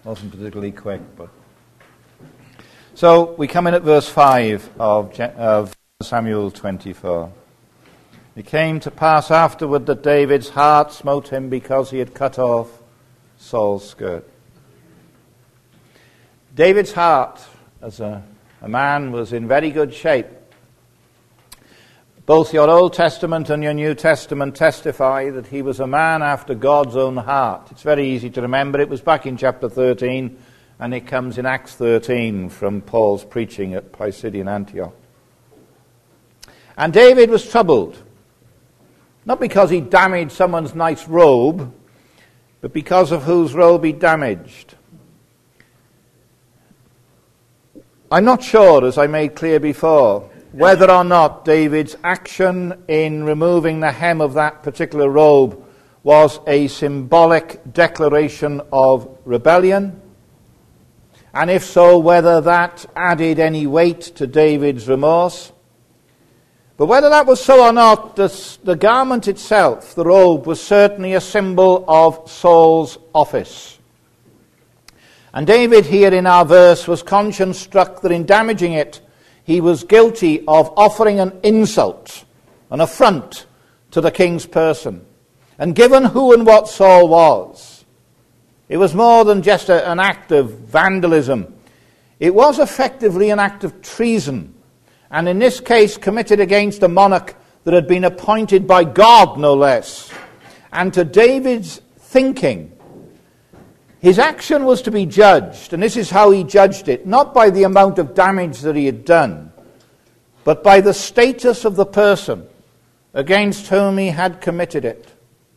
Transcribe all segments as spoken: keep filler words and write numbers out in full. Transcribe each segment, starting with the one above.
Wasn't particularly quick, but... So, we come in at verse five of, of Samuel twenty-four. It came to pass afterward that David's heart smote him because he had cut off Saul's skirt. David's heart, as a, a man, was in very good shape. Both your Old Testament and your New Testament testify that he was a man after God's own heart. It's very easy to remember. It was back in chapter thirteen, and it comes in Acts thirteen from Paul's preaching at Pisidian Antioch. And David was troubled, not because he damaged someone's nice robe, but because of whose robe he damaged. I'm not sure, as I made clear before, whether or not David's action in removing the hem of that particular robe was a symbolic declaration of rebellion, and if so, whether that added any weight to David's remorse. But whether that was so or not, the, the garment itself, the robe, was certainly a symbol of Saul's office. And David here in our verse was conscience-struck that in damaging it, he was guilty of offering an insult, an affront to the king's person. And given who and what Saul was, it was more than just a, an act of vandalism. It was effectively an act of treason, and in this case committed against a monarch that had been appointed by God, no less. And to David's thinking, his action was to be judged, and this is how he judged it, not by the amount of damage that he had done, but by the status of the person against whom he had committed it.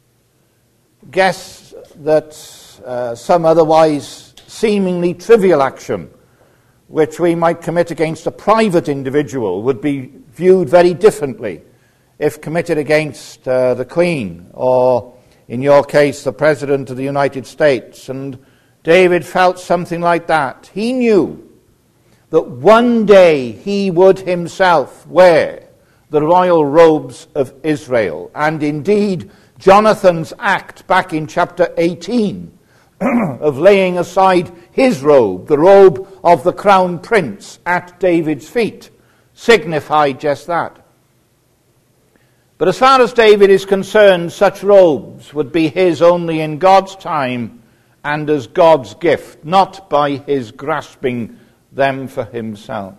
Guess that uh, some otherwise seemingly trivial action, which we might commit against a private individual, would be viewed very differently if committed against uh, the Queen, or in your case, the President of the United States. And David felt something like that. He knew that one day he would himself wear the royal robes of Israel. And indeed, Jonathan's act back in chapter eighteen of laying aside his robe, the robe of the crown prince, at David's feet, signified just that. But as far as David is concerned, such robes would be his only in God's time and as God's gift, not by his grasping them for himself.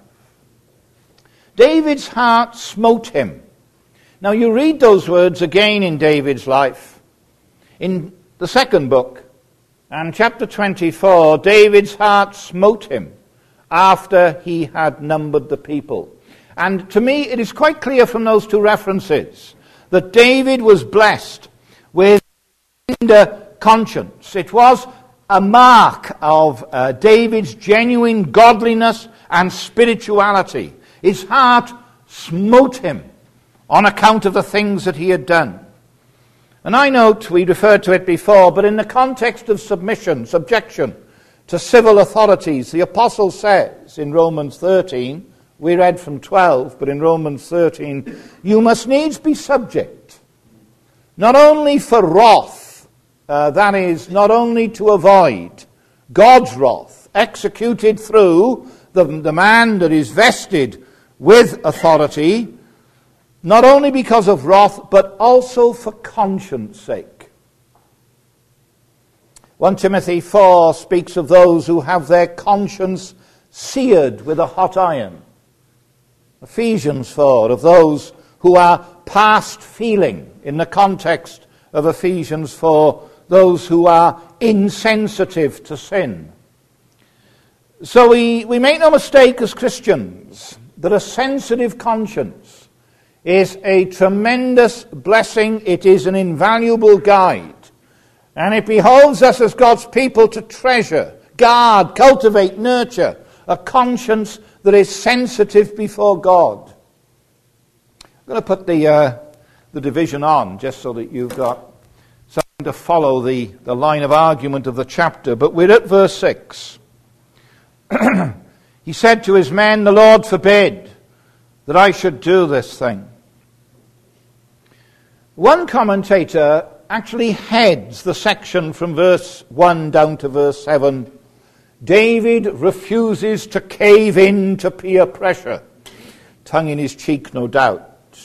David's heart smote him. Now you read those words again in David's life. In the second book, and chapter twenty-four, David's heart smote him after he had numbered the people. And to me, it is quite clear from those two references that David was blessed with a tender conscience. It was a mark of uh, David's genuine godliness and spirituality. His heart smote him on account of the things that he had done. And I note, we referred to it before, but in the context of submission, subjection to civil authorities, the apostle says in Romans thirteen, we read from twelve, but in Romans thirteen, you must needs be subject, not only for wrath, uh, that is, not only to avoid God's wrath, executed through the, the man that is vested with authority, not only because of wrath, but also for conscience sake. First Timothy four speaks of those who have their conscience seared with a hot iron. Ephesians four, of those who are past feeling, in the context of Ephesians four, those who are insensitive to sin. So we, we make no mistake as Christians that a sensitive conscience is a tremendous blessing. It is an invaluable guide. And it behoves us as God's people to treasure, guard, cultivate, nurture a conscience that is sensitive before God. I'm going to put the uh, the division on just so that you've got something to follow the, the line of argument of the chapter. But we're at verse six. He said to his men, the Lord forbid that I should do this thing. One commentator actually heads the section from verse one down to verse seven David refuses to cave in to peer pressure. Tongue in his cheek, no doubt.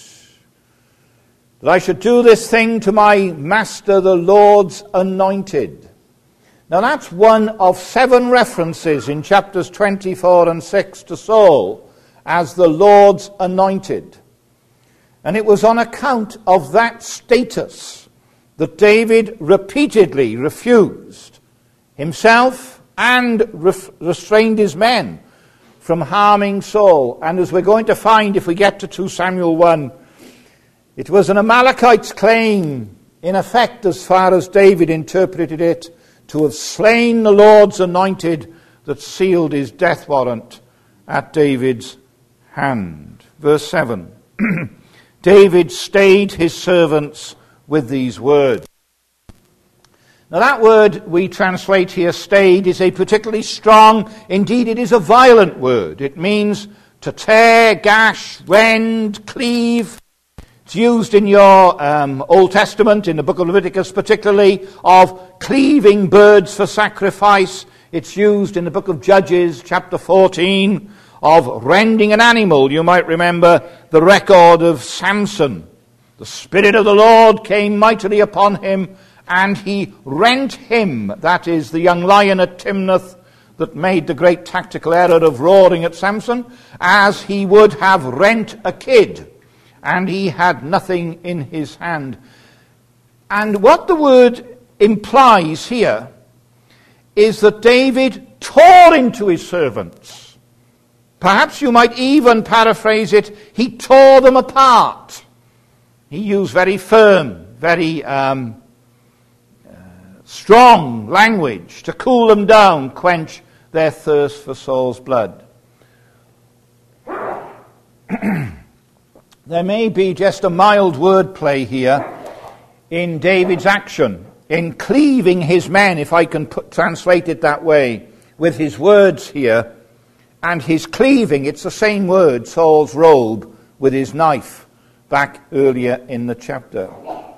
That I should do this thing to my master, the Lord's anointed. Now that's one of seven references in chapters twenty-four and six to Saul as the Lord's anointed. And it was on account of that status that David repeatedly refused himself and re- restrained his men from harming Saul. And as we're going to find if we get to two Samuel one, it was an Amalekite's claim, in effect, as far as David interpreted it, to have slain the Lord's anointed that sealed his death warrant at David's hand. Verse seven. David stayed his servants with these words. Now that word we translate here, stayed, is a particularly strong, indeed it is a violent word. It means to tear, gash, rend, cleave. It's used in your um, Old Testament, in the book of Leviticus particularly, of cleaving birds for sacrifice. It's used in the book of Judges, chapter fourteen, of rending an animal. You might remember the record of Samson. The Spirit of the Lord came mightily upon him, and he rent him, that is, the young lion at Timnath that made the great tactical error of roaring at Samson, as he would have rent a kid. And he had nothing in his hand. And what the word implies here is that David tore into his servants. Perhaps you might even paraphrase it, he tore them apart. He used very firm, very um, uh, strong language to cool them down, quench their thirst for Saul's blood. There may be just a mild wordplay here in David's action, in cleaving his men, if I can put, translate it that way, with his words here, and his cleaving, it's the same word, Saul's robe, with his knife, back earlier in the chapter.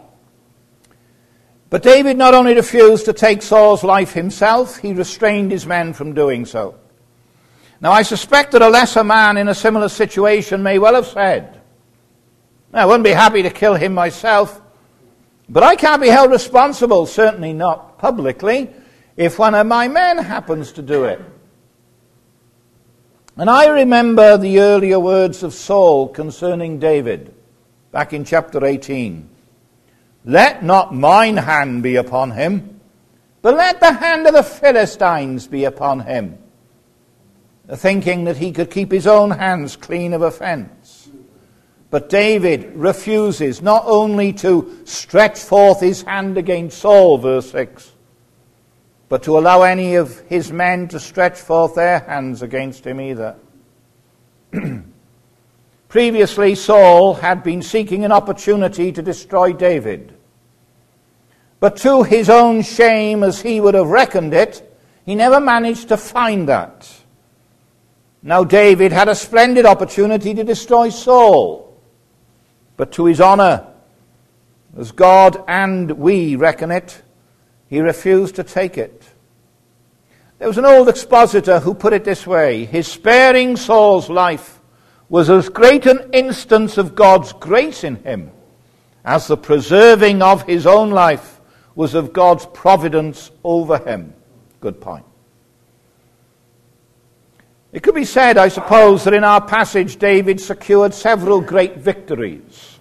But David not only refused to take Saul's life himself, he restrained his men from doing so. Now I suspect that a lesser man in a similar situation may well have said, I wouldn't be happy to kill him myself, but I can't be held responsible, certainly not publicly, if one of my men happens to do it. And I remember the earlier words of Saul concerning David, back in chapter eighteen. Let not mine hand be upon him, but let the hand of the Philistines be upon him, thinking that he could keep his own hands clean of offense. But David refuses not only to stretch forth his hand against Saul, verse six, but to allow any of his men to stretch forth their hands against him either. Previously, Saul had been seeking an opportunity to destroy David. But to his own shame, as he would have reckoned it, he never managed to find that. Now David had a splendid opportunity to destroy Saul. But to his honor, as God and we reckon it, he refused to take it. There was an old expositor who put it this way: his sparing Saul's life was as great an instance of God's grace in him as the preserving of his own life was of God's providence over him. Good point. It could be said, I suppose, that in our passage David secured several great victories.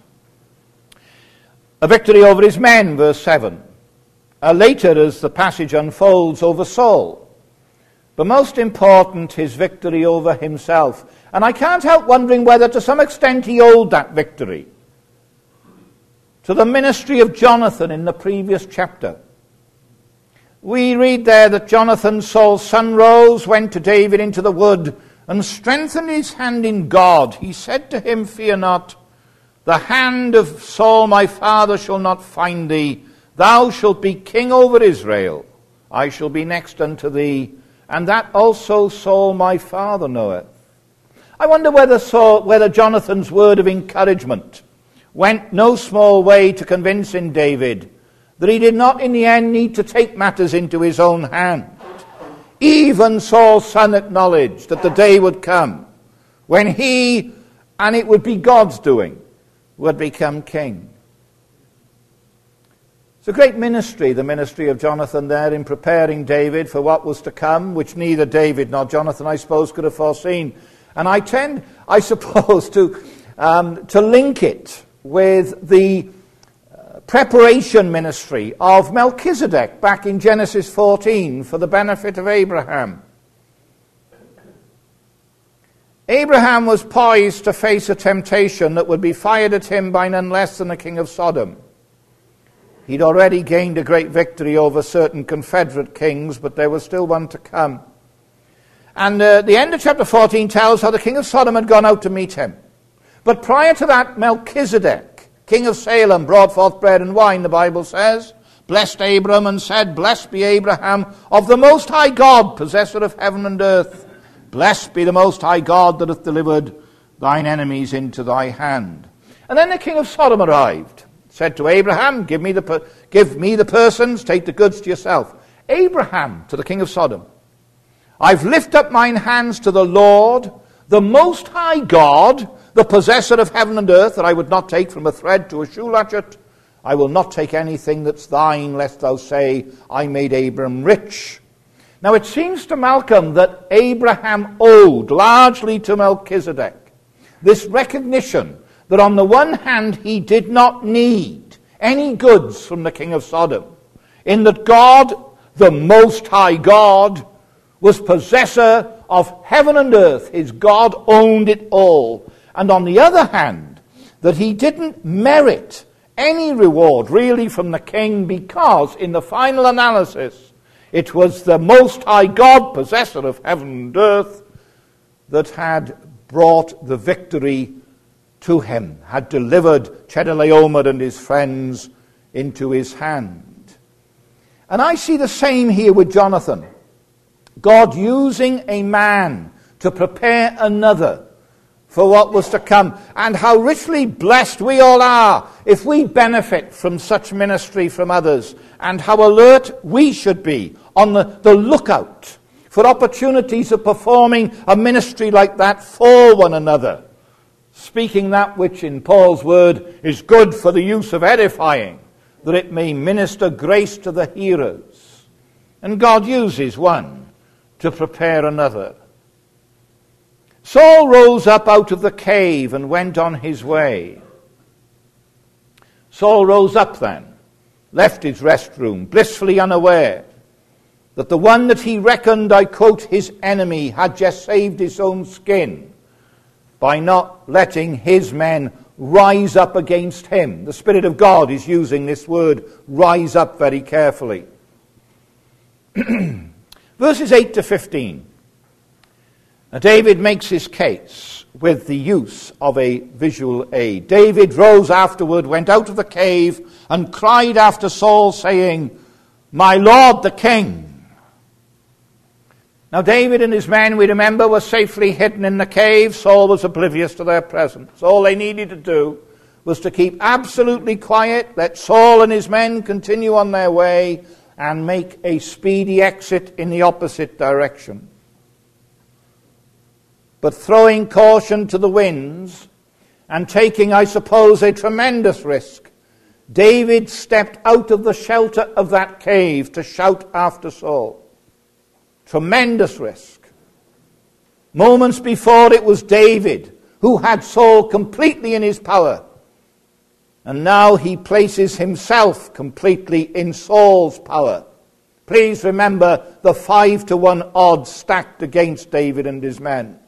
A victory over his men, verse seven. Uh, later, as the passage unfolds, over Saul. But most important, his victory over himself. And I can't help wondering whether to some extent he owed that victory to the ministry of Jonathan in the previous chapter. We read there that Jonathan, Saul's son, rose, went to David into the wood, and strengthened his hand in God. He said to him, Fear not, the hand of Saul my father shall not find thee. Thou shalt be king over Israel. I shall be next unto thee, and that also Saul my father knoweth. I wonder whether Saul, whether Jonathan's word of encouragement went no small way to convincing David that he did not in the end need to take matters into his own hand. Even Saul's son acknowledged that the day would come when he, and it would be God's doing, would become king. It's a great ministry, the ministry of Jonathan there, in preparing David for what was to come, which neither David nor Jonathan, I suppose, could have foreseen. And I tend, I suppose, to, um, to link it with the uh, preparation ministry of Melchizedek back in Genesis fourteen for the benefit of Abraham. Abraham was poised to face a temptation that would be fired at him by none less than the king of Sodom. He'd already gained a great victory over certain confederate kings, but there was still one to come. And uh, the end of chapter fourteen tells how the king of Sodom had gone out to meet him. But prior to that, Melchizedek, king of Salem, brought forth bread and wine, the Bible says, blessed Abram and said, blessed be Abraham of the Most High God, possessor of heaven and earth. Blessed be the Most High God that hath delivered thine enemies into thy hand. And then the king of Sodom arrived, said to Abraham, give me the per- give me the persons, take the goods to yourself. Abraham to the king of Sodom, I've lifted up mine hands to the Lord, the Most High God, the possessor of heaven and earth, that I would not take from a thread to a shoe latchet. I will not take anything that's thine, lest thou say, I made Abram rich. Now it seems to Malcolm that Abraham owed largely to Melchizedek this recognition that on the one hand he did not need any goods from the king of Sodom, in that God, the Most High God, was possessor of heaven and earth. His God owned it all. And on the other hand, that he didn't merit any reward really from the king, because in the final analysis it was the Most High God, possessor of heaven and earth, that had brought the victory to him, had delivered Chedorlaomer and his friends into his hand. And I see the same here with Jonathan. God using a man to prepare another for what was to come. And how richly blessed we all are if we benefit from such ministry from others. And how alert we should be on the, the lookout for opportunities of performing a ministry like that for one another. Speaking that which in Paul's word is good for the use of edifying, that it may minister grace to the hearers. And God uses one to prepare another. Saul rose up out of the cave and went on his way. Saul rose up then, left his rest room, blissfully unaware that the one that he reckoned, I quote, his enemy, had just saved his own skin by not letting his men rise up against him. The Spirit of God is using this word, rise up, very carefully. Verses eight to fifteen. Now, David makes his case with the use of a visual aid. David rose afterward, went out of the cave, and cried after Saul, saying, my lord the king. Now, David and his men, we remember, were safely hidden in the cave. Saul was oblivious to their presence. All they needed to do was to keep absolutely quiet, let Saul and his men continue on their way, and make a speedy exit in the opposite direction. But throwing caution to the winds, and taking, I suppose, a tremendous risk, David stepped out of the shelter of that cave to shout after Saul. Tremendous risk. Moments before, it was David who had Saul completely in his power. And now he places himself completely in Saul's power. Please remember the five to one odds stacked against David and his men.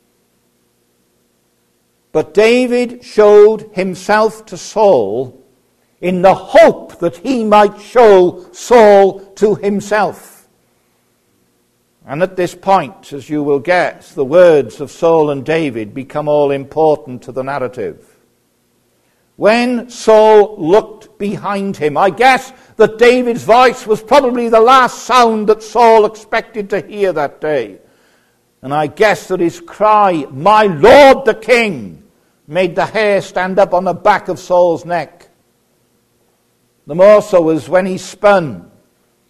But David showed himself to Saul in the hope that he might show Saul to himself. And at this point, as you will guess, the words of Saul and David become all important to the narrative. When Saul looked behind him, I guess that David's voice was probably the last sound that Saul expected to hear that day. And I guess that his cry, my lord the king, made the hair stand up on the back of Saul's neck. The more so as when he spun,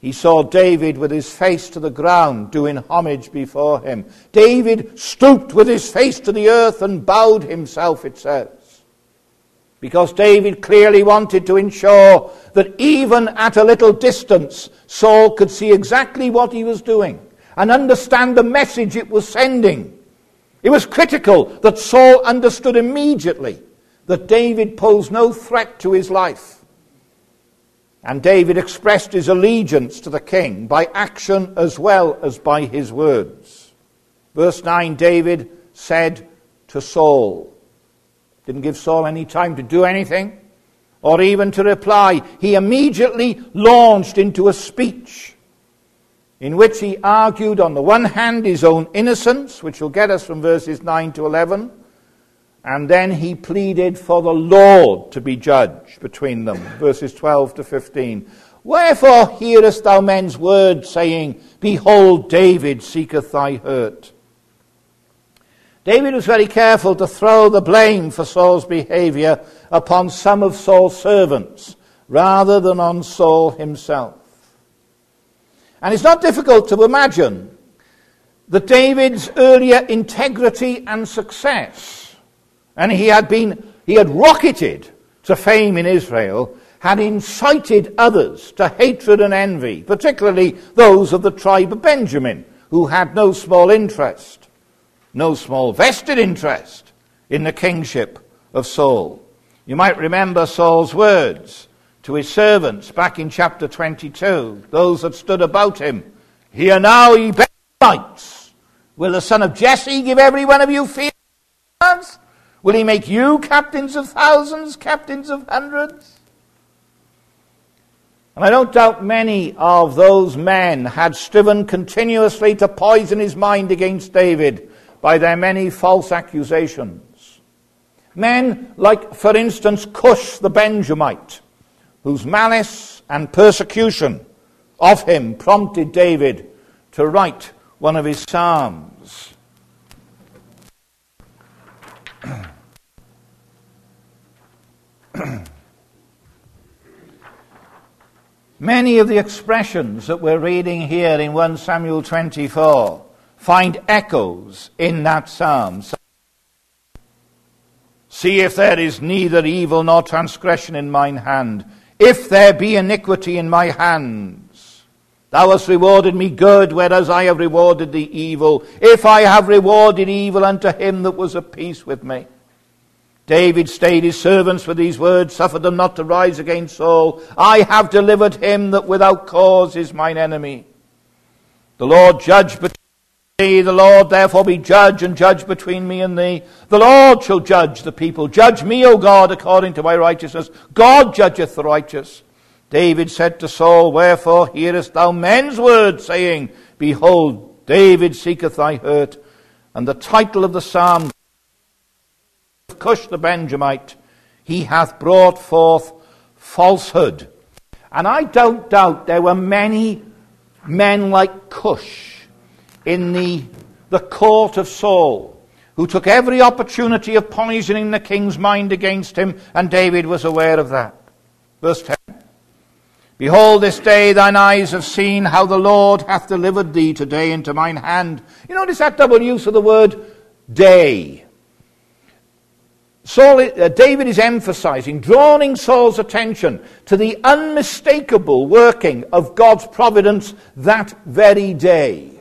he saw David with his face to the ground, doing homage before him. David stooped with his face to the earth and bowed himself, it says. Because David clearly wanted to ensure that even at a little distance, Saul could see exactly what he was doing and understand the message it was sending. It was critical that Saul understood immediately that David posed no threat to his life. And David expressed his allegiance to the king by action as well as by his words. Verse nine, David said to Saul, didn't give Saul any time to do anything or even to reply. He immediately launched into a speech in which he argued on the one hand his own innocence, which will get us from verses nine to eleven, and then he pleaded for the Lord to be judge between them, verses twelve to fifteen. Wherefore hearest thou men's words, saying, Behold, David seeketh thy hurt. David was very careful to throw the blame for Saul's behavior upon some of Saul's servants, rather than on Saul himself. And it's not difficult to imagine that David's earlier integrity and success, and he had been, he had rocketed to fame in Israel, had incited others to hatred and envy, particularly those of the tribe of Benjamin, who had no small interest, no small vested interest in the kingship of Saul. You might remember Saul's words to his servants back in chapter twenty-two, those that stood about him. Hear now, ye Benjamites, will the son of Jesse give every one of you fear? Will he make you captains of thousands, captains of hundreds? And I don't doubt many of those men had striven continuously to poison his mind against David by their many false accusations. Men like, for instance, Cush the Benjamite, whose malice and persecution of him prompted David to write one of his psalms. Many of the expressions that we're reading here in First Samuel twenty-four find echoes in that psalm. See if there is neither evil nor transgression in mine hand. If there be iniquity in my hands, thou hast rewarded me good, whereas I have rewarded thee evil. If I have rewarded evil unto him that was at peace with me. David stayed his servants with these words, suffered them not to rise against Saul. I have delivered him that without cause is mine enemy. The Lord judge between thee, the Lord therefore be judge, and judge between me and thee. The Lord shall judge the people. Judge me, O God, according to my righteousness. God judgeth the righteous. David said to Saul, Wherefore hearest thou men's words, saying, Behold, David seeketh thy hurt. And the title of the psalm, Cush the Benjamite, he hath brought forth falsehood. And I don't doubt there were many men like Cush in the, the court of Saul, who took every opportunity of poisoning the king's mind against him, and David was aware of that. Verse ten. Behold, this day thine eyes have seen how the Lord hath delivered thee today into mine hand. You notice that double use of the word day. Saul, uh, David is emphasizing, drawing Saul's attention to the unmistakable working of God's providence that very day.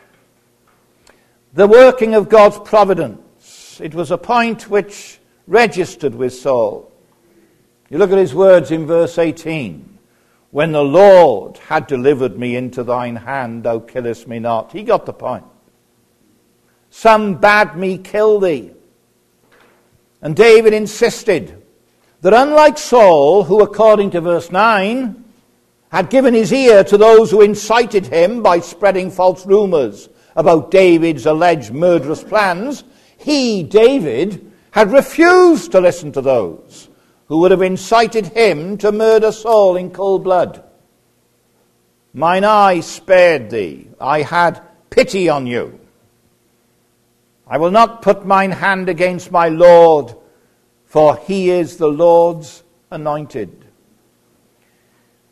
The working of God's providence. It was a point which registered with Saul. You look at his words in verse eighteen. When the Lord had delivered me into thine hand, thou killest me not. He got the point. Some bade me kill thee. And David insisted that unlike Saul, who according to verse nine, had given his ear to those who incited him by spreading false rumors about David's alleged murderous plans, he, David, had refused to listen to those who would have incited him to murder Saul in cold blood. Mine eye spared thee. I had pity on you. I will not put mine hand against my Lord, for he is the Lord's anointed.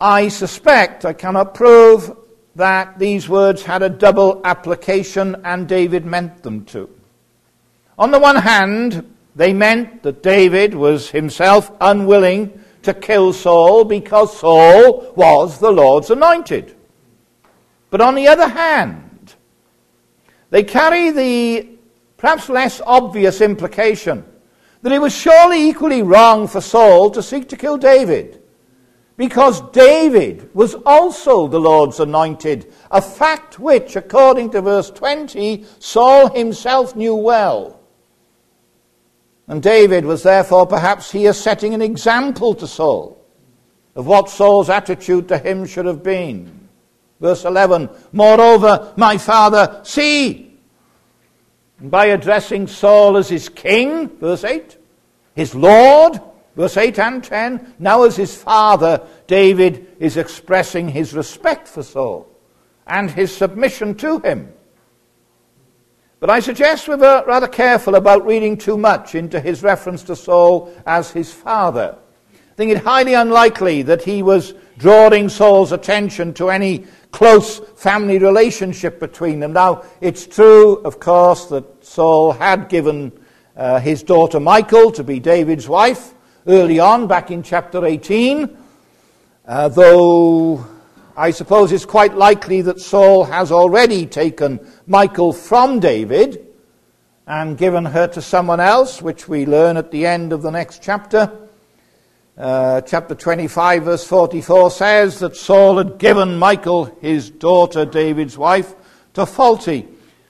I suspect, I cannot prove, that these words had a double application and David meant them to. On the one hand, they meant that David was himself unwilling to kill Saul because Saul was the Lord's anointed. But on the other hand, they carry the perhaps less obvious implication that it was surely equally wrong for Saul to seek to kill David, because David was also the Lord's anointed, a fact which, according to verse twenty, Saul himself knew well. And David was therefore perhaps here setting an example to Saul of what Saul's attitude to him should have been. Verse eleven, moreover, my father, see. And by addressing Saul as his king, verse eight, his Lord, verse eight and ten, now as his father, David is expressing his respect for Saul and his submission to him. But I suggest we're rather careful about reading too much into his reference to Saul as his father. I think it highly unlikely that he was drawing Saul's attention to any close family relationship between them. Now, it's true, of course, that Saul had given uh, his daughter Michal to be David's wife early on, back in chapter eighteen, uh, though I suppose it's quite likely that Saul has already taken Michal from David and given her to someone else, which we learn at the end of the next chapter. Uh, chapter twenty-five, verse forty-four says that Saul had given Michal, his daughter, David's wife, to Phalti.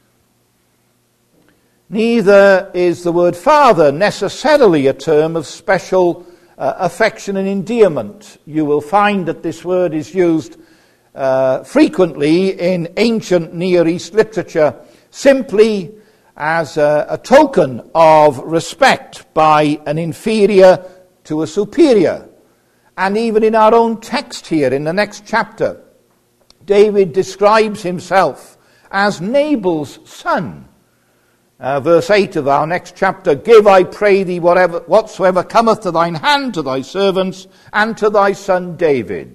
Neither is the word father necessarily a term of special uh, affection and endearment. You will find that this word is used uh, frequently in ancient Near East literature simply as a, a token of respect by an inferior to a superior. And even in our own text here, in the next chapter, David describes himself as Nabal's son. Uh, verse eight of our next chapter, give, I pray thee, whatever, whatsoever cometh to thine hand, to thy servants, and to thy son David.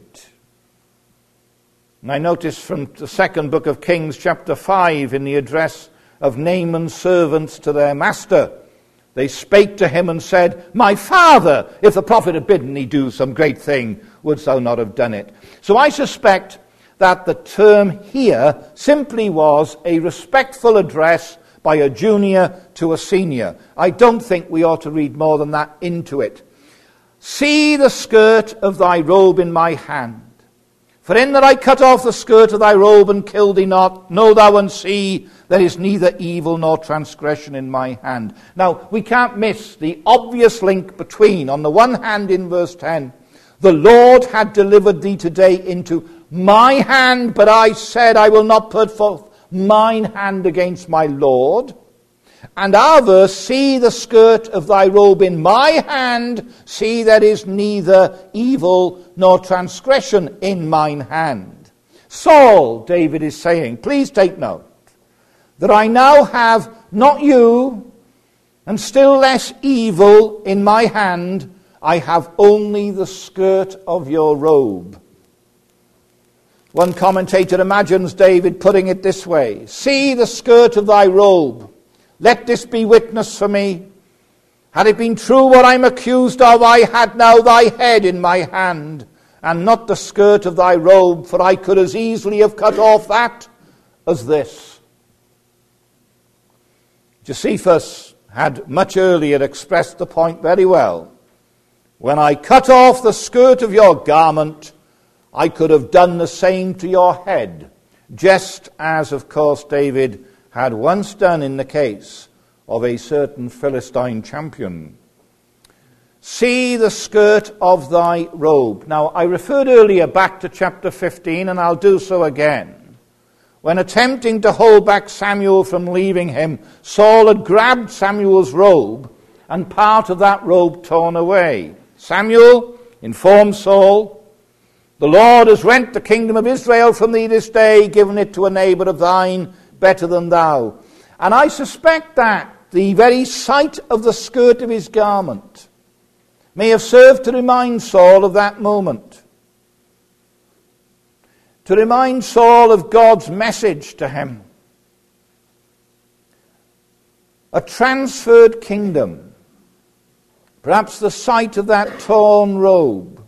And I notice from the second book of Kings, chapter five, in the address of Naaman's servants to their master, they spake to him and said, my father, if the prophet had bidden thee do some great thing, wouldst thou not have done it? So I suspect that the term here simply was a respectful address by a junior to a senior. I don't think we ought to read more than that into it. See the skirt of thy robe in my hand. For in that I cut off the skirt of thy robe and killed thee not, know thou and see, there is neither evil nor transgression in my hand. Now, we can't miss the obvious link between, on the one hand in verse ten, the Lord had delivered thee today into my hand, but I said I will not put forth mine hand against my Lord. And our verse, see the skirt of thy robe in my hand, see there is neither evil nor transgression in mine hand. Saul, David is saying, please take note, that I now have not you, and still less evil in my hand, I have only the skirt of your robe. One commentator imagines David putting it this way, see the skirt of thy robe, let this be witness for me. Had it been true what I'm accused of, I had now thy head in my hand, and not the skirt of thy robe, for I could as easily have cut off that as this. Josephus had much earlier expressed the point very well. When I cut off the skirt of your garment, I could have done the same to your head, just as, of course, David had once done in the case of a certain Philistine champion. See the skirt of thy robe. Now, I referred earlier back to chapter fifteen, and I'll do so again. When attempting to hold back Samuel from leaving him, Saul had grabbed Samuel's robe and part of that robe torn away. Samuel informed Saul, the Lord has rent the kingdom of Israel from thee this day, given it to a neighbor of thine better than thou. And I suspect that the very sight of the skirt of his garment may have served to remind Saul of that moment. to remind Saul of God's message to him. A transferred kingdom, perhaps the sight of that torn robe.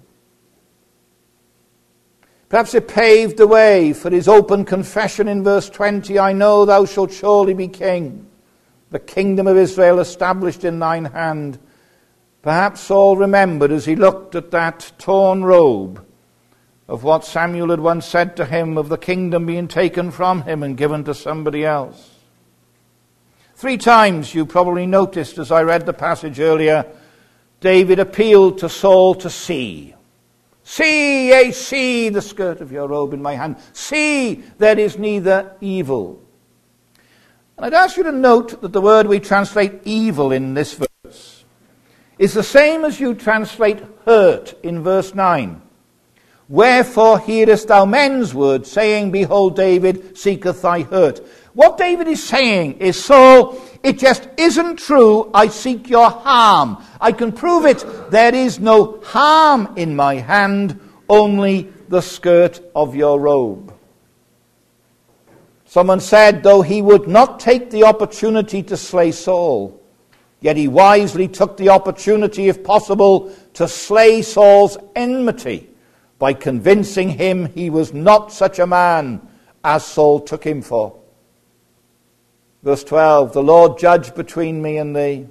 Perhaps it paved the way for his open confession in verse twenty, I know thou shalt surely be king, the kingdom of Israel established in thine hand. Perhaps Saul remembered as he looked at that torn robe of what Samuel had once said to him of the kingdom being taken from him and given to somebody else. Three times, you probably noticed as I read the passage earlier, David appealed to Saul to see. See, yea, see the skirt of your robe in my hand. See, there is neither evil. And I'd ask you to note that the word we translate evil in this verse is the same as you translate hurt in verse nine. Wherefore hearest thou men's words, saying, Behold, David seeketh thy hurt. What David is saying is, Saul, it just isn't true. I seek your harm. I can prove it. There is no harm in my hand, only the skirt of your robe. Someone said, though he would not take the opportunity to slay Saul, yet he wisely took the opportunity, if possible, to slay Saul's enmity by convincing him he was not such a man as Saul took him for. Verse twelve, the Lord judge between me and thee.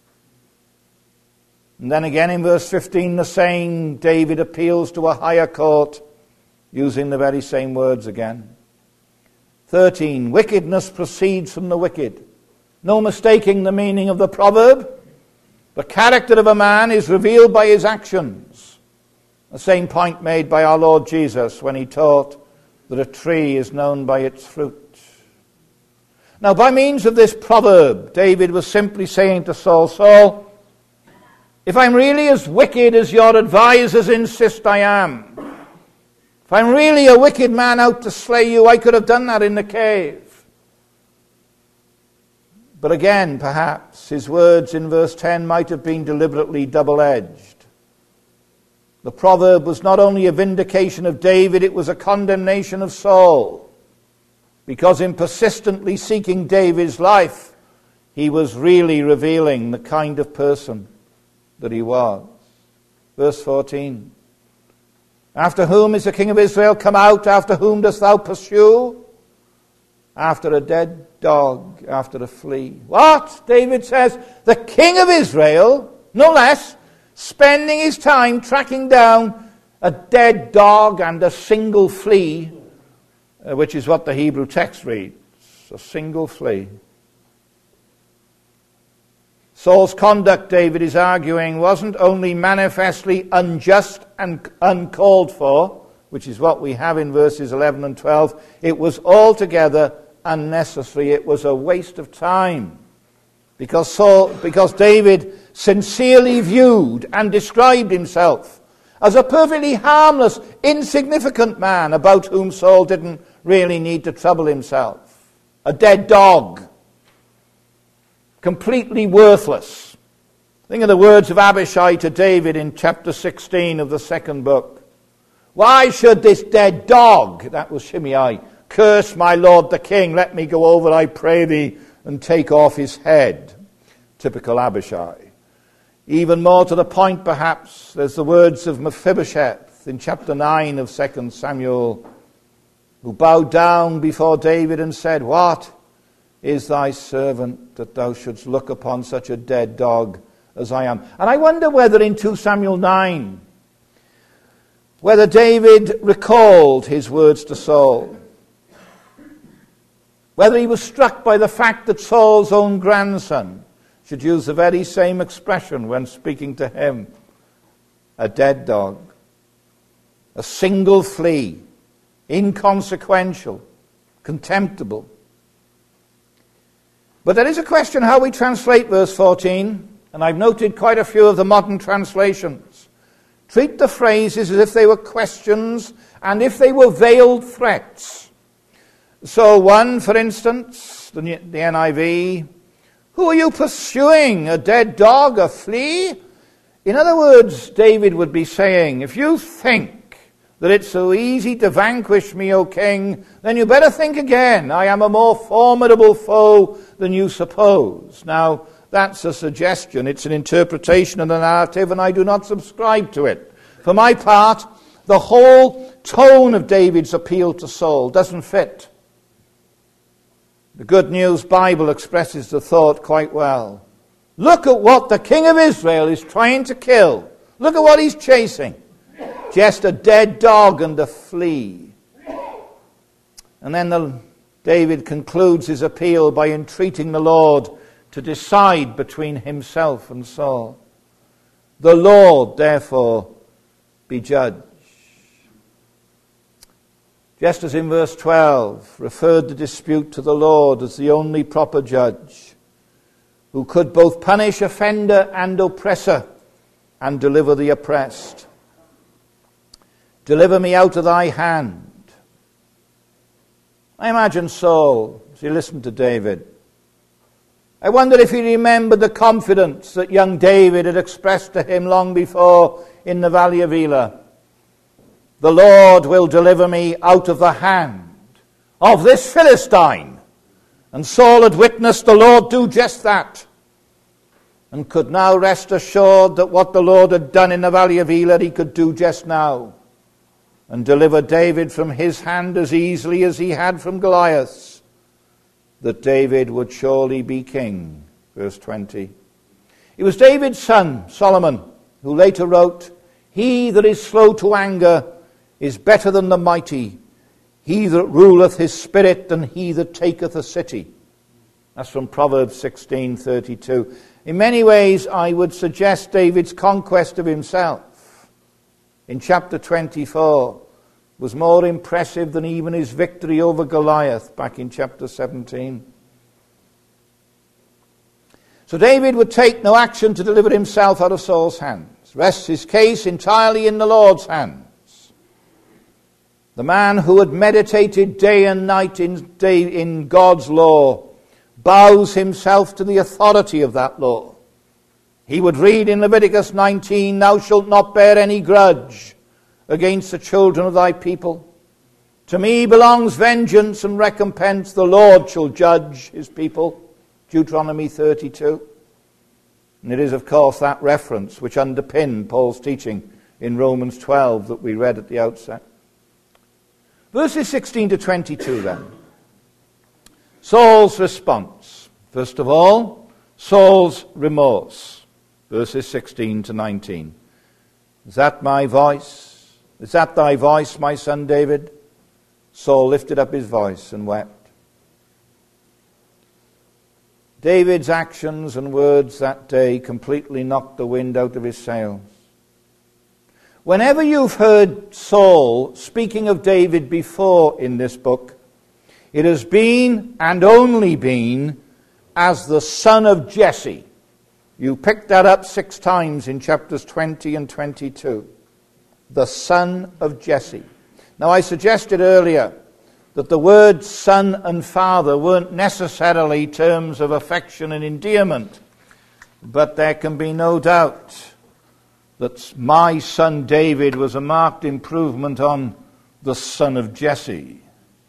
And then again in verse fifteen, the same David appeals to a higher court, using the very same words again. thirteen, wickedness proceeds from the wicked. No mistaking the meaning of the proverb. The character of a man is revealed by his actions. The same point made by our Lord Jesus when he taught that a tree is known by its fruit. Now, by means of this proverb, David was simply saying to Saul, Saul, if I'm really as wicked as your advisers insist I am, if I'm really a wicked man out to slay you, I could have done that in the cave. But again, perhaps, his words in verse ten might have been deliberately double-edged. The proverb was not only a vindication of David, it was a condemnation of Saul. Because in persistently seeking David's life, he was really revealing the kind of person that he was. Verse fourteen. After whom is the king of Israel come out? After whom dost thou pursue? After a dead dog, after a flea. What? David says, the king of Israel, no less, spending his time tracking down a dead dog and a single flea, which is what the Hebrew text reads, a single flea. Saul's conduct, David is arguing, wasn't only manifestly unjust and uncalled for, which is what we have in verses eleven and twelve, it was altogether unnecessary. It was a waste of time. Because Saul, because David sincerely viewed and described himself as a perfectly harmless, insignificant man about whom Saul didn't really need to trouble himself. A dead dog. Completely worthless. Think of the words of Abishai to David in chapter sixteen of the second book. Why should this dead dog, that was Shimei, curse my lord the king? Let me go over, I pray thee, and take off his head. Typical Abishai. Even more to the point, perhaps, there's the words of Mephibosheth in chapter nine of Second Samuel, who bowed down before David and said, what is thy servant that thou shouldst look upon such a dead dog as I am? And I wonder whether in Second Samuel nine, whether David recalled his words to Saul, whether he was struck by the fact that Saul's own grandson should use the very same expression when speaking to him. A dead dog. A single flea. Inconsequential. Contemptible. But there is a question how we translate verse fourteen, and I've noted quite a few of the modern translations treat the phrases as if they were questions and if they were veiled threats. So one, for instance, the, the N I V, who are you pursuing? A dead dog? A flea? In other words, David would be saying, if you think that it's so easy to vanquish me, O king, then you better think again. I am a more formidable foe than you suppose. Now, that's a suggestion. It's an interpretation of the narrative, and I do not subscribe to it. For my part, the whole tone of David's appeal to Saul doesn't fit. The Good News Bible expresses the thought quite well. Look at what the king of Israel is trying to kill. Look at what he's chasing. Just a dead dog and a flea. And then the, David concludes his appeal by entreating the Lord to decide between himself and Saul. The Lord, therefore, be judge. Just as in verse twelve, referred the dispute to the Lord as the only proper judge, who could both punish offender and oppressor and deliver the oppressed. Deliver me out of thy hand. I imagine Saul, as he listened to David, I wonder if he remembered the confidence that young David had expressed to him long before in the valley of Elah. The Lord will deliver me out of the hand of this Philistine. And Saul had witnessed the Lord do just that, and could now rest assured that what the Lord had done in the valley of Elah, he could do just now, and deliver David from his hand as easily as he had from Goliath's, that David would surely be king. Verse twenty. It was David's son, Solomon, who later wrote, He that is slow to anger is better than the mighty. He that ruleth his spirit than he that taketh a city. That's from Proverbs sixteen thirty-two. In many ways, I would suggest David's conquest of himself in chapter twenty-four was more impressive than even his victory over Goliath back in chapter seventeen. So David would take no action to deliver himself out of Saul's hands. Rests his case entirely in the Lord's hands. The man who had meditated day and night in, day, in God's law bows himself to the authority of that law. He would read in Leviticus nineteen, Thou shalt not bear any grudge against the children of thy people. To me belongs vengeance and recompense. The Lord shall judge his people. Deuteronomy thirty-two. And it is, of course, that reference which underpinned Paul's teaching in Romans twelve that we read at the outset. Verses sixteen to twenty-two then. Saul's response. First of all, Saul's remorse. Verses sixteen to nineteen. Is that my voice? Is that thy voice, my son David? Saul lifted up his voice and wept. David's actions and words that day completely knocked the wind out of his sails. Whenever you've heard Saul speaking of David before in this book, it has been and only been as the son of Jesse. You picked that up six times in chapters twenty and twenty-two. The son of Jesse. Now, I suggested earlier that the words son and father weren't necessarily terms of affection and endearment, but there can be no doubt that my son David was a marked improvement on the son of Jesse.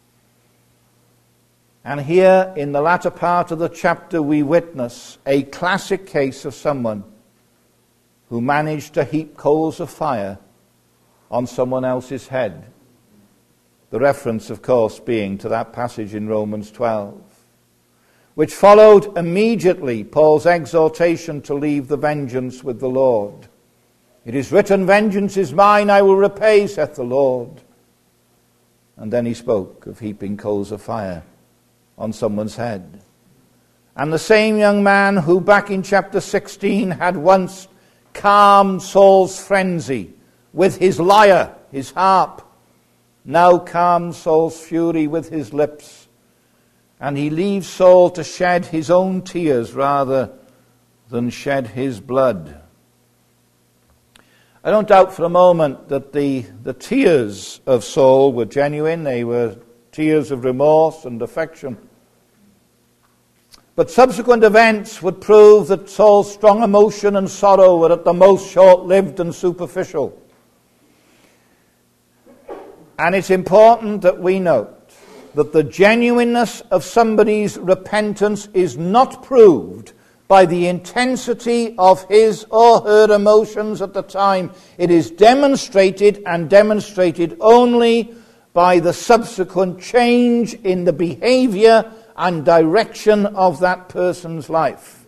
And here, in the latter part of the chapter, we witness a classic case of someone who managed to heap coals of fire on someone else's head. The reference, of course, being to that passage in Romans twelve, which followed immediately Paul's exhortation to leave the vengeance with the Lord. It is written, Vengeance is mine, I will repay, saith the Lord. And then he spoke of heaping coals of fire on someone's head. And the same young man who back in chapter sixteen had once calmed Saul's frenzy with his lyre, his harp, now calms Saul's fury with his lips, and he leaves Saul to shed his own tears rather than shed his blood. I don't doubt for a moment that the, the tears of Saul were genuine. They were tears of remorse and affection. But subsequent events would prove that Saul's strong emotion and sorrow were at the most short-lived and superficial. And it's important that we note that the genuineness of somebody's repentance is not proved by the intensity of his or her emotions at the time. It is demonstrated and demonstrated only by the subsequent change in the behavior and direction of that person's life.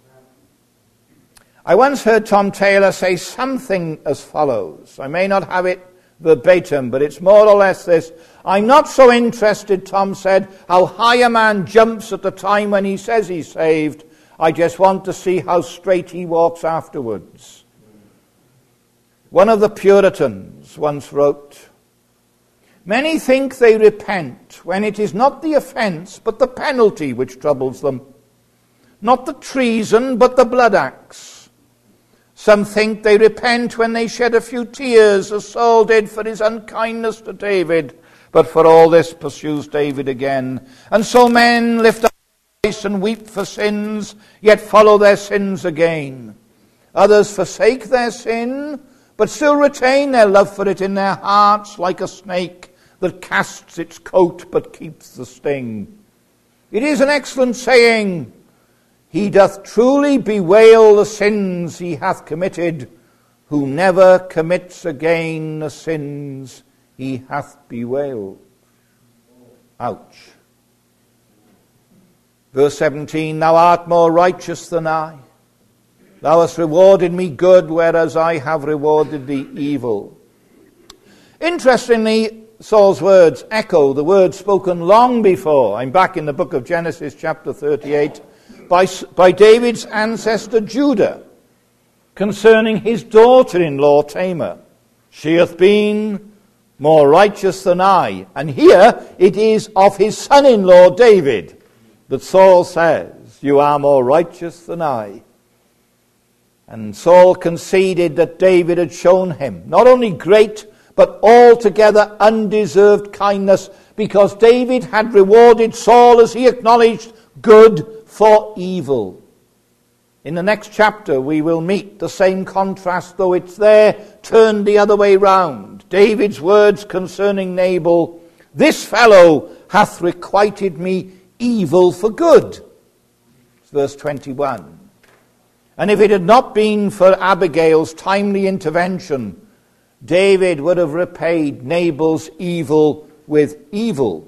I once heard Tom Taylor say something as follows. I may not have it verbatim, but it's more or less this. I'm not so interested, Tom said, how high a man jumps at the time when he says he's saved. I just want to see how straight he walks afterwards. One of the Puritans once wrote, many think they repent when it is not the offence but the penalty which troubles them, not the treason but the blood axe. Some think they repent when they shed a few tears, as Saul did for his unkindness to David. But for all this, pursues David again. And so men lift up their voice and weep for sins, yet follow their sins again. Others forsake their sin, but still retain their love for it in their hearts, like a snake that casts its coat but keeps the sting. It is an excellent saying, he doth truly bewail the sins he hath committed, who never commits again the sins he hath bewailed. Ouch. Verse seventeen, thou art more righteous than I. Thou hast rewarded me good, whereas I have rewarded thee evil. Interestingly, Saul's words echo the words spoken long before. I'm back in the book of Genesis, chapter thirty-eight, by, by David's ancestor Judah, concerning his daughter-in-law Tamar. She hath been more righteous than I. And here it is of his son-in-law David that Saul says, you are more righteous than I. And Saul conceded that David had shown him not only great but altogether undeserved kindness, because David had rewarded Saul, as he acknowledged, good for evil. In the next chapter we will meet the same contrast, though it's there turned the other way round. David's words concerning Nabal, this fellow hath requited me evil for good. It's verse twenty-one. And if it had not been for Abigail's timely intervention, David would have repaid Nabal's evil with evil.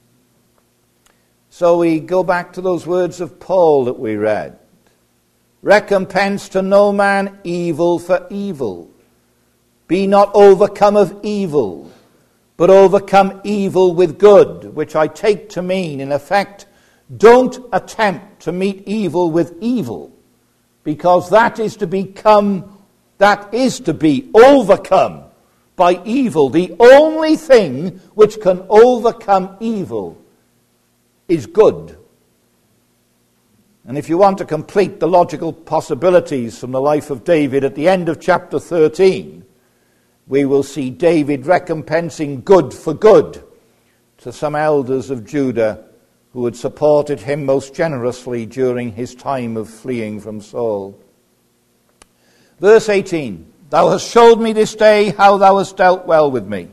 So we go back to those words of Paul that we read. Recompense to no man evil for evil. Be not overcome of evil, but overcome evil with good, which I take to mean, in effect, don't attempt to meet evil with evil, because that is to become, that is to be overcome by evil. The only thing which can overcome evil is good. And if you want to complete the logical possibilities from the life of David, at the end of chapter thirteen, we will see David recompensing good for good to some elders of Judah who had supported him most generously during his time of fleeing from Saul. Verse eighteen, thou hast showed me this day how thou hast dealt well with me.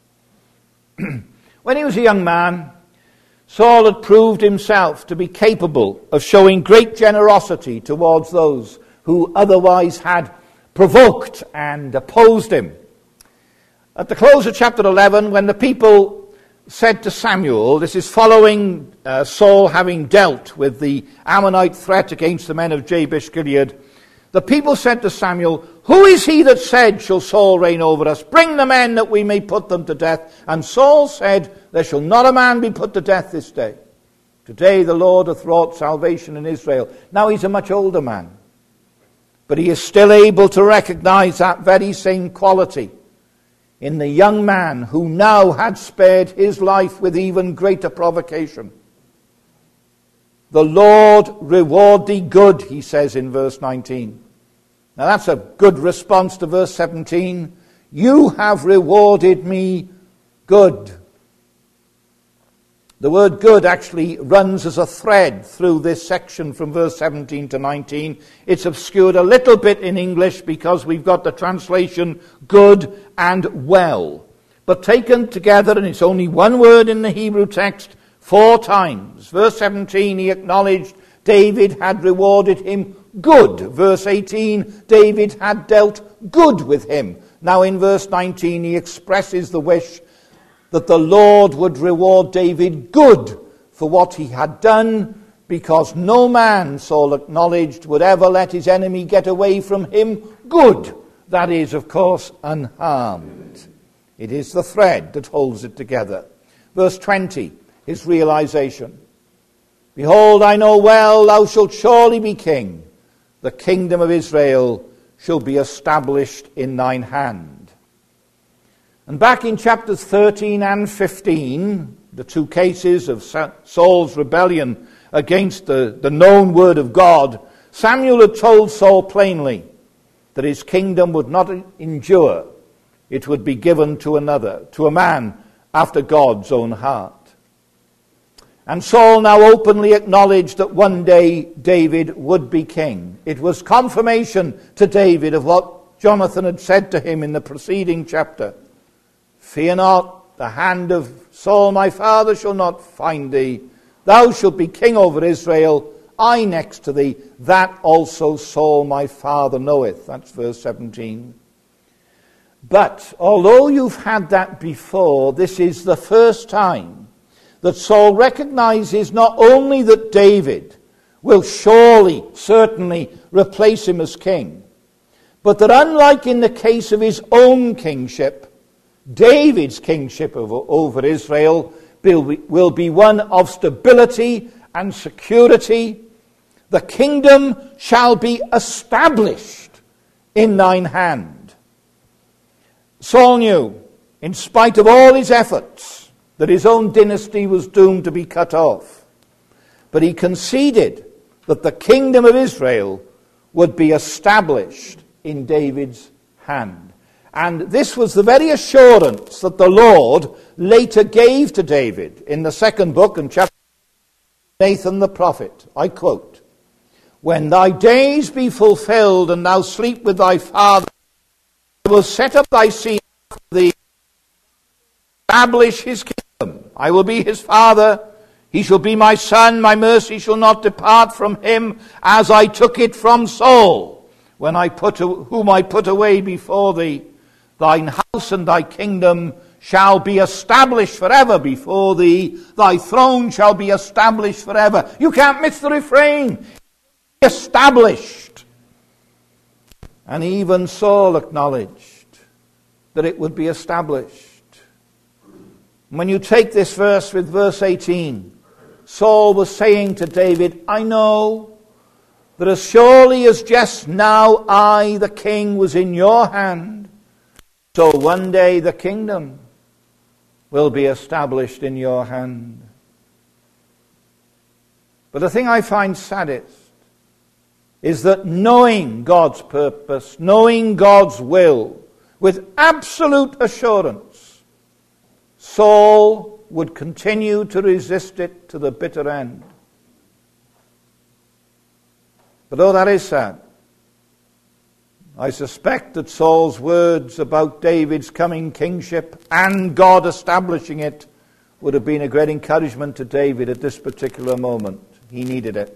When he was a young man, Saul had proved himself to be capable of showing great generosity towards those who otherwise had provoked and opposed him. At the close of chapter eleven, when the people said to Samuel, this is following uh, Saul having dealt with the Ammonite threat against the men of Jabesh Gilead, the people said to Samuel, who is he that said, shall Saul reign over us? Bring the men that we may put them to death. And Saul said, there shall not a man be put to death this day. Today the Lord hath wrought salvation in Israel. Now he's a much older man, but he is still able to recognize that very same quality in the young man who now had spared his life with even greater provocation. The Lord reward thee good, he says in verse nineteen. Now that's a good response to verse seventeen. You have rewarded me good. The word good actually runs as a thread through this section from verse seventeen to nineteen. It's obscured a little bit in English because we've got the translation good and well. but taken together, and it's only one word in the Hebrew text, four times. Verse seventeen, he acknowledged David had rewarded him good. Verse eighteen, David had dealt good with him. Now in verse nineteen, he expresses the wish that the Lord would reward David good for what he had done, because no man, Saul acknowledged, would ever let his enemy get away from him good. That is, of course, unharmed. It is the thread that holds it together. Verse twenty, his realization. Behold, I know well, thou shalt surely be king. The kingdom of Israel shall be established in thine hand. And back in chapters thirteen and fifteen, the two cases of Saul's rebellion against the, the known word of God, Samuel had told Saul plainly that his kingdom would not endure. It would be given to another, to a man after God's own heart. And Saul now openly acknowledged that one day David would be king. It was confirmation to David of what Jonathan had said to him in the preceding chapter. Fear not, the hand of Saul my father shall not find thee. Thou shalt be king over Israel, I next to thee. That also Saul my father knoweth. That's verse seventeen. But although you've had that before, this is the first time that Saul recognizes not only that David will surely, certainly replace him as king, but that unlike in the case of his own kingship, David's kingship over, over Israel will be, will be one of stability and security. The kingdom shall be established in thine hand. Saul knew, in spite of all his efforts, that his own dynasty was doomed to be cut off. But he conceded that the kingdom of Israel would be established in David's hand. And this was the very assurance that the Lord later gave to David in the second book and chapter Nathan the prophet. I quote, "When thy days be fulfilled and thou sleep with thy father, I will set up thy seed after thee, establish his kingdom. I will be his father, he shall be my son, my mercy shall not depart from him, as I took it from Saul, when I put whom I put away before thee. Thine house and thy kingdom shall be established forever before thee. Thy throne shall be established forever." You can't miss the refrain. Established. And even Saul acknowledged that it would be established. When you take this verse with verse eighteen, Saul was saying to David, I know that as surely as just now I, the king, was in your hand, so one day the kingdom will be established in your hand. But the thing I find saddest is that knowing God's purpose, knowing God's will, with absolute assurance, Saul would continue to resist it to the bitter end. But oh, that is sad. I suspect that Saul's words about David's coming kingship and God establishing it would have been a great encouragement to David at this particular moment. He needed it.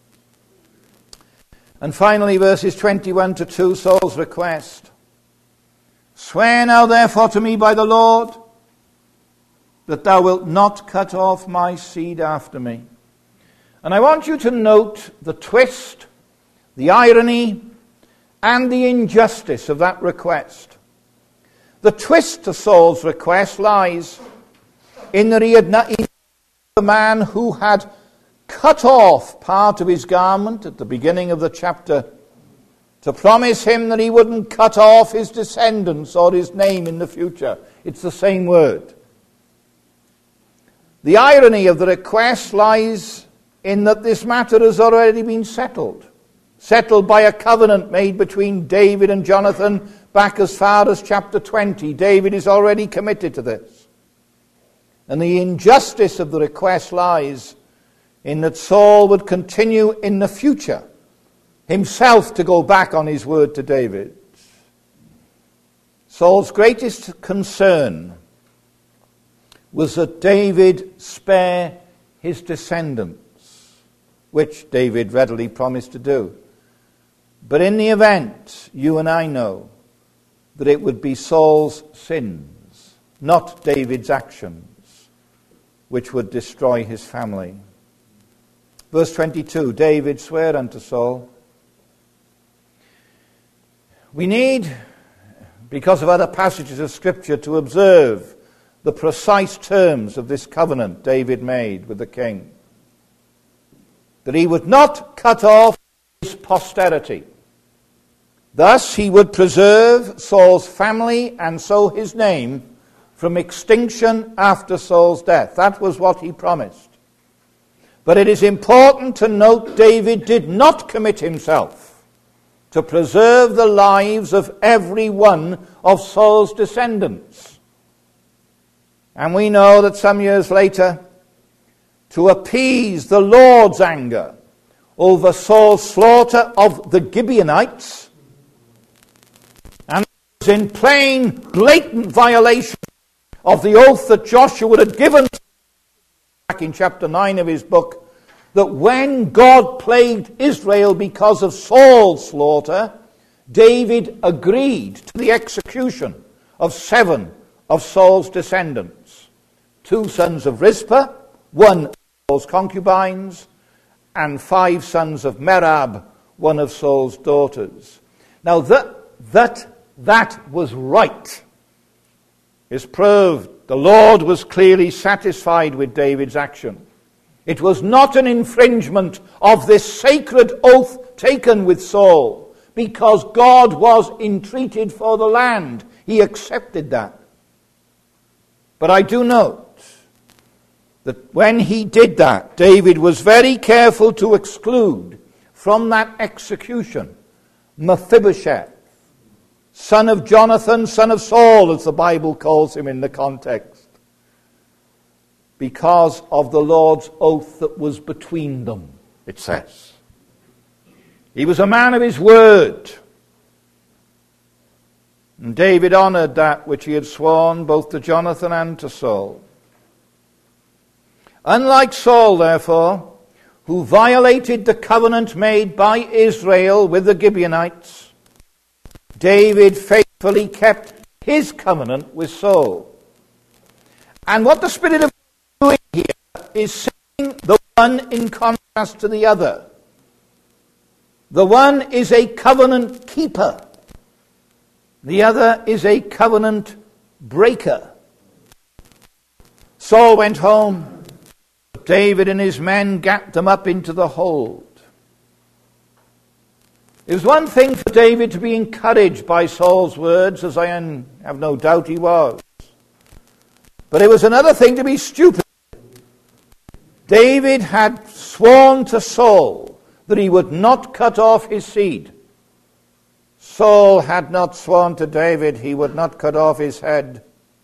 And finally, verses twenty-one to two, Saul's request. "Swear now therefore to me by the Lord, that thou wilt not cut off my seed after me." And I want you to note the twist, the irony, and the injustice of that request. The twist to Saul's request lies in that he had not, he, the man who had cut off part of his garment at the beginning of the chapter to promise him that he wouldn't cut off his descendants or his name in the future. It's the same word. The irony of the request lies in that this matter has already been settled. Settled by a covenant made between David and Jonathan back as far as chapter twenty. David is already committed to this. And the injustice of the request lies in that Saul would continue in the future himself to go back on his word to David. Saul's greatest concern was that David spare his descendants, which David readily promised to do. But in the event, you and I know that it would be Saul's sins, not David's actions, which would destroy his family. Verse twenty-two, David sware unto Saul. We need, because of other passages of Scripture, to observe the precise terms of this covenant David made with the king. That he would not cut off his posterity. Thus he would preserve Saul's family and so his name from extinction after Saul's death. That was what he promised. But it is important to note David did not commit himself to preserve the lives of every one of Saul's descendants. And we know that some years later, to appease the Lord's anger over Saul's slaughter of the Gibeonites, and it was in plain, blatant violation of the oath that Joshua had given back in chapter nine of his book, that when God plagued Israel because of Saul's slaughter, David agreed to the execution of seven of Saul's descendants. Two sons of Rizpah, one of Saul's concubines, and five sons of Merab, one of Saul's daughters. Now that that, that was right is proved. The Lord was clearly satisfied with David's action. It was not an infringement of this sacred oath taken with Saul, because God was entreated for the land. He accepted that. But I do note that when he did that, David was very careful to exclude from that execution Mephibosheth, son of Jonathan, son of Saul, as the Bible calls him in the context, because of the Lord's oath that was between them, it says. He was a man of his word. And David honored that which he had sworn both to Jonathan and to Saul. Unlike Saul, therefore, who violated the covenant made by Israel with the Gibeonites, David faithfully kept his covenant with Saul. And what the Spirit of God is doing here is setting the one in contrast to the other. The one is a covenant keeper. The other is a covenant breaker. Saul went home. David and his men gat them up into the hold. It was one thing for David to be encouraged by Saul's words, as I have no doubt he was. But it was another thing to be stupid. David had sworn to Saul that he would not cut off his seed. Saul had not sworn to David he would not cut off his head.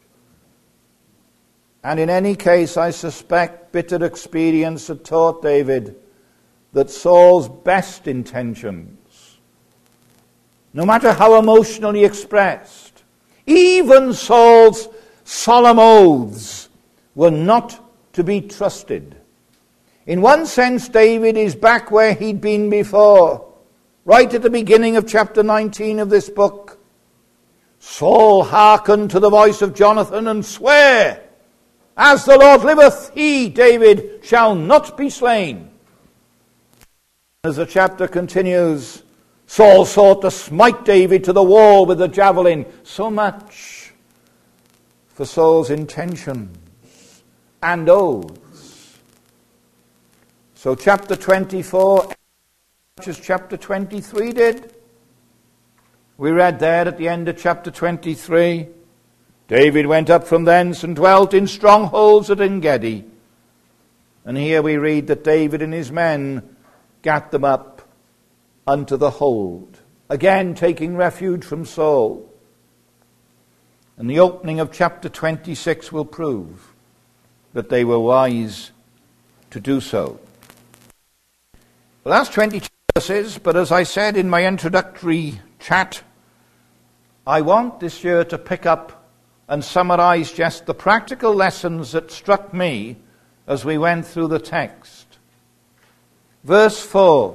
And in any case, I suspect bitter experience had taught David that Saul's best intentions, no matter how emotionally expressed, even Saul's solemn oaths, were not to be trusted. In one sense, David is back where he'd been before. Right at the beginning of chapter nineteen of this book, Saul hearkened to the voice of Jonathan and sware, as the Lord liveth, he, David, shall not be slain. As the chapter continues, Saul sought to smite David to the wall with a javelin. So much for Saul's intentions and oaths. So chapter twenty-four, as chapter twenty-three did. We read there at the end of chapter twenty-three, David went up from thence and dwelt in strongholds at En-gedi. And here we read that David and his men gat them up unto the hold, again taking refuge from Saul. And the opening of chapter twenty-six will prove that they were wise to do so. Well, that's twenty-two verses, but as I said in my introductory chat, I want this year to pick up and summarize just the practical lessons that struck me as we went through the text. Verse four.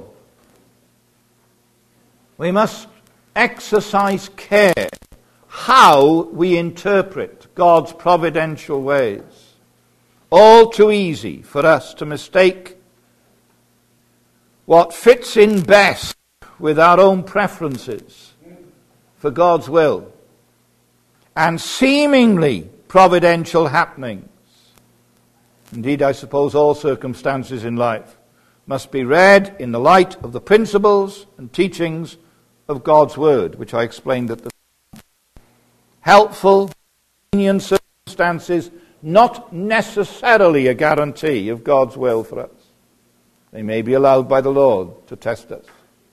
We must exercise care how we interpret God's providential ways. All too easy for us to mistake what fits in best with our own preferences for God's will. And seemingly providential happenings, indeed I suppose all circumstances in life, must be read in the light of the principles and teachings of God's Word, which I explained at the time. Helpful, convenient circumstances, not necessarily a guarantee of God's will for us. They may be allowed by the Lord to test us.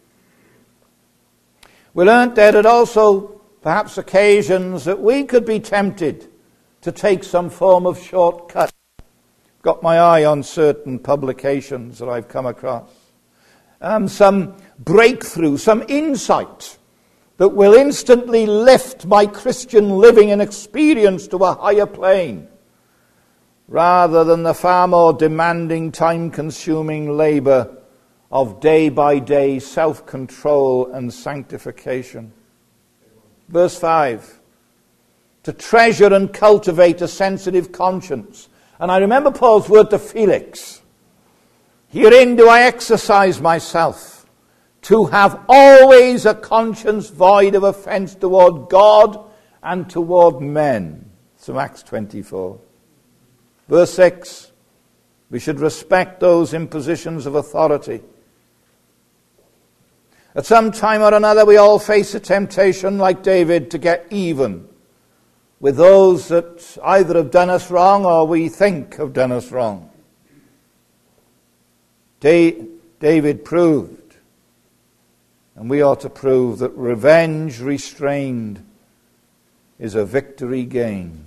We learnt that it also perhaps occasions that we could be tempted to take some form of shortcut. Got my eye on certain publications that I've come across. Um, some breakthrough, some insight that will instantly lift my Christian living and experience to a higher plane, rather than the far more demanding, time-consuming labor of day-by-day self-control and sanctification. Verse five, to treasure and cultivate a sensitive conscience. And I remember Paul's word to Felix, herein do I exercise myself, to have always a conscience void of offense toward God and toward men. It's from Acts twenty-four. Verse six, we should respect those in positions of authority. At some time or another, we all face a temptation, like David, to get even with those that either have done us wrong or we think have done us wrong. Da- David proved, and we ought to prove, that revenge restrained is a victory gained.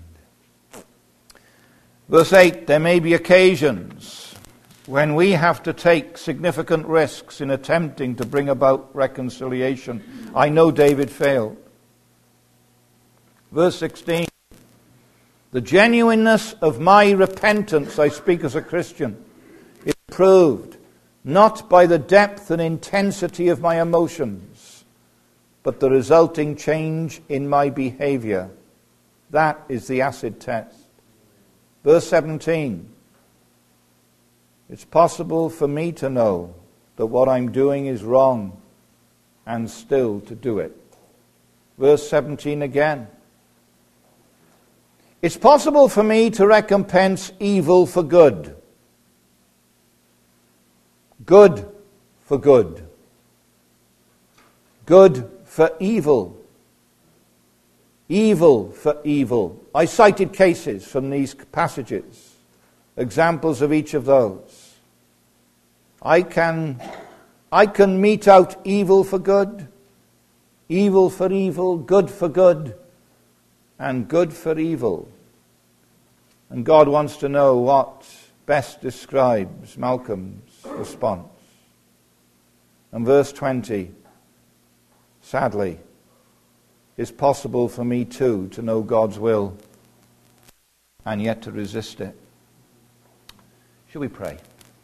Verse eight, there may be occasions when we have to take significant risks in attempting to bring about reconciliation. I know David failed. Verse sixteen, the genuineness of my repentance, I speak as a Christian, is proved not by the depth and intensity of my emotions, but the resulting change in my behavior. That is the acid test. Verse seventeen, it's possible for me to know that what I'm doing is wrong and still to do it. Verse seventeen again, it's possible for me to recompense evil for good. Good for good. Good for evil. Evil for evil. I cited cases from these passages, examples of each of those. I can, I can mete out evil for good, evil for evil, good for good, and good for evil. And God wants to know what best describes Malcolm's response. And verse twenty, sadly, it's possible for me too to know God's will and yet to resist it. Shall we pray?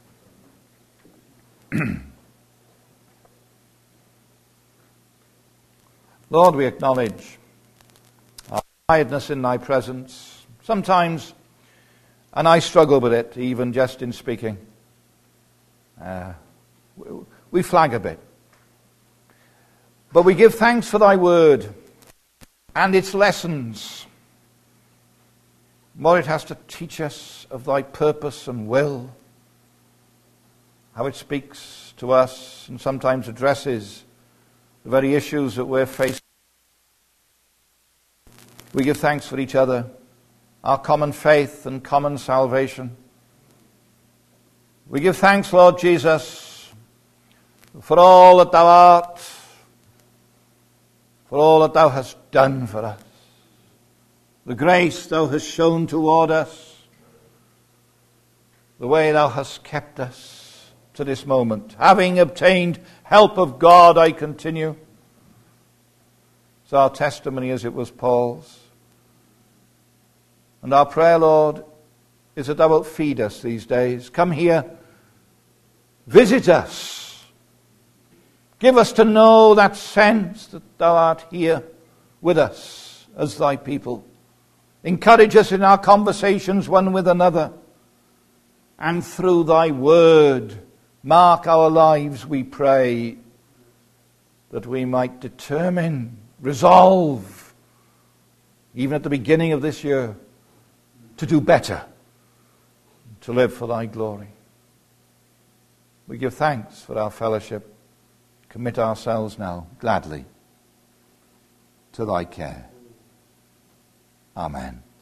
Lord, we acknowledge our tiredness in thy presence. Sometimes, and I struggle with it, even just in speaking, uh, we flag a bit. But we give thanks for thy word and its lessons, what it has to teach us of thy purpose and will, how it speaks to us and sometimes addresses the very issues that we're facing. We give thanks for each other, our common faith and common salvation. We give thanks, Lord Jesus, for all that thou art, for all that thou hast done for us, the grace thou hast shown toward us, the way thou hast kept us to this moment. Having obtained help of God, I continue. It's our testimony as it was Paul's. And our prayer, Lord, is that thou wilt feed us these days. Come here, visit us. Give us to know that sense that thou art here with us as thy people. Encourage us in our conversations one with another. And through thy word, mark our lives, we pray, that we might determine, resolve, even at the beginning of this year, to do better, to live for thy glory. We give thanks for our fellowship. Commit ourselves now, gladly, to thy care. Amen.